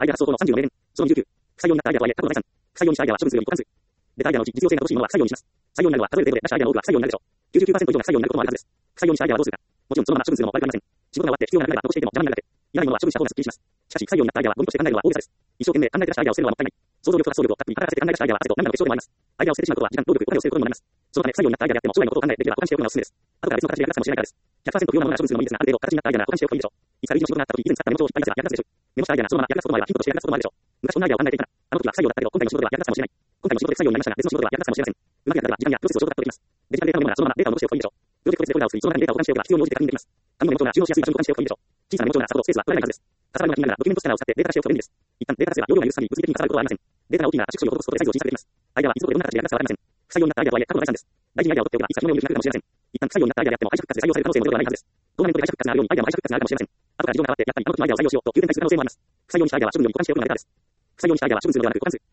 アイデア発想法の30の名言。その29。不採用になったアイデアとはいえ、過去の財産。不採用にしたアイデアは処分するように互換する。デタアイデアのうち実用性が乏しいものは不採用にします。採用になるのは、例えるゼロで出したアイデアの多くは不採用になるでしょう。99% 以上が不採用になることもあるはずです。不採用にしたアイデアはどうするか。もちろんそのまま処分するのも悪くありません。仕事が終わって必要なくなれば残していても邪魔になるだけ。いらないものは処分した方がすっきりします。しかし、不採用になったアイデアはゴミとして考えるのは大げさです。一生懸命考えて出したアイデアを捨てるのはもったいない。想像力と発想力をたっぷり働かせて考え出したアイデアは汗と涙の結晶でもあります。アイデアを捨ててしまうことは時間、労力、お金を捨てることにもなります。そのため、不採用になったアイデアであっても将来のことを考えてできれば保管しておくのがおすすめです。後から別の形で役立つかもしれないからです。100% 不要なものなら処分するのもいいですが、ある程度形になったアイデアなら保管しておくといいでしょう。いつか類似の仕事があった時、以前使ったメモ帳を引っ張り出せば役立つでしょう。メモしたアイデアがそのまま役立つこともあれば、ヒントとして役立つこともあるでしょう。昔こんなアイデアを考えていたら、あの時は不採用だったけど、今回の仕事では役立つかもしれない。今回の仕事で不採用になりましたが、別の仕事では役立つかもしれません。うまくやったら時間やプロセスをショートカットできます。デジタルデータのメモならそのままデータを残しておくといいでしょう。プロジェクトでこれらを作り、その中にデータを保管しておけば必要に応じて確認できます。紙のメモ帳なら収納しやすい場所に保管しておくといいでしょう。小さなメモ帳ならさほどスペースは取られないはずです。かさばるのが気になるならドキュメントスキャナーを使ってデータ化しておくと便利です。一旦データ化すれば容量が許す限り物理的にかさばることはありません。データが大きいなら圧縮処理を施すことでサイズを小さくできます。アイデアはいつどこでどんな形で役立つかわかりません。不採用になったアイデアとはいえ過去の財産です。大事にアイデアを取っておけばいつかそのようになくなるかもしれません。一旦不採用になったアイデアであっても愛着復活で採用される可能性もゼロではないはずです。トーナメントで愛着復活があるようにアイデアも愛着復活があるかもしれません。後から事情が変わってやっぱりあの時のアイデアを採用しようと急展開する可能性もあります。不採用にしたアイデアは処分より保管しておくのがベターです。不採用にしたアイデアは処分するのではなく保管する。